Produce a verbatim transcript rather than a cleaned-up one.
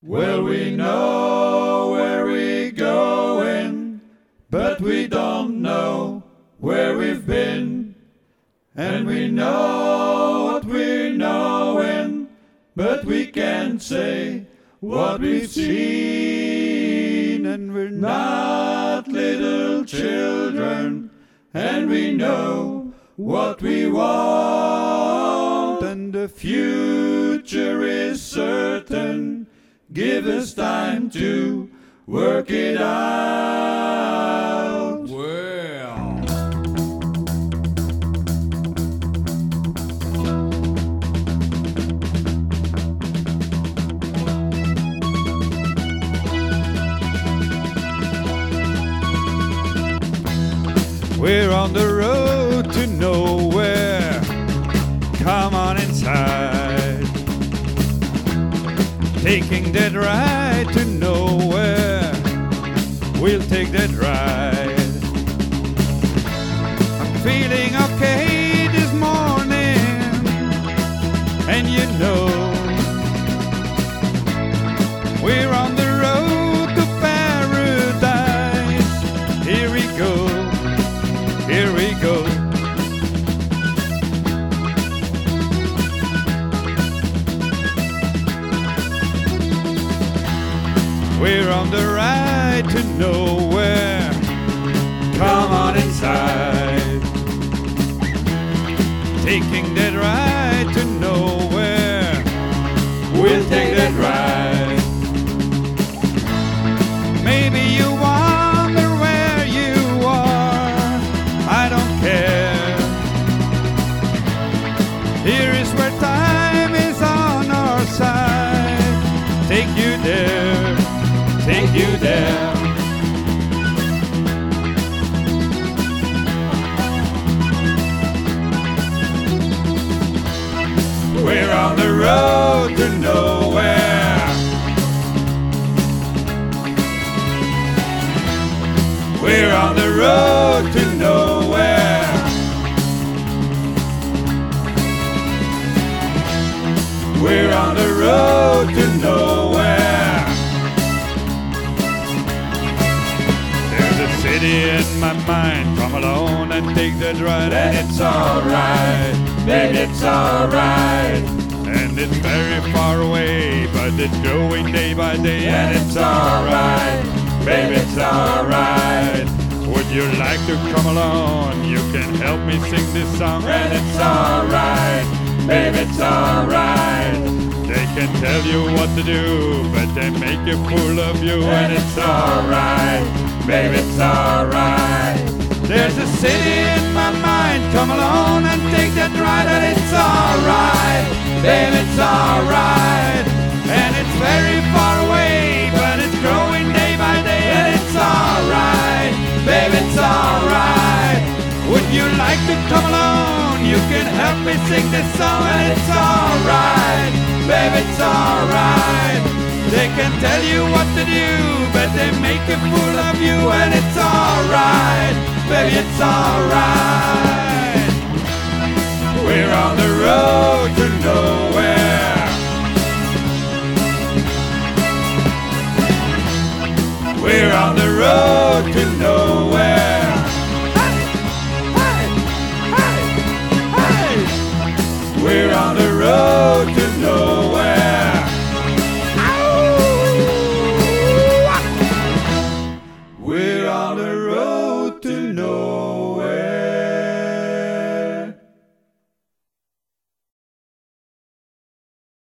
Well, we know where we're going, but we don't know where we've been. And we know what we're knowing, but we can't say what we've seen. And we're not little children, and we know what we want. And the future is certain. Give us time to work it out. Well, we're on the road to nowhere. Come on inside. Taking that ride to nowhere. We'll take that ride. I'm feeling okay this morning, and you know we're on the road to paradise. Here we go, here we go. We're on the ride to nowhere. Come on inside. Taking that ride to nowhere. We'll take that ride. Maybe you wonder where you are. I don't care. Here is where time is on our side. Take you there. Take you there. We're on the road to nowhere. We're on the road to nowhere. We're on the road to nowhere. In my mind, come along and take that ride. And it's alright, baby, it's alright. And it's very far away, but it's growing day by day. And it's alright, baby, it's alright. Would you like to come along? You can help me sing this song. And it's alright, baby, it's alright. They can tell you what to do, but they make a fool of you. And it's alright, baby, it's alright. There's a city in my mind. Come along and take that ride. And it's alright, baby, it's alright. And it's very far away, but it's growing day by day. And it's alright, baby, it's alright. Would you like to come along? You can help me sing this song. And it's alright, baby, it's alright. They can tell you what to do, but they make a fool of you. And it's alright, baby, it's alright. We're on the road to nowhere. We're on the road to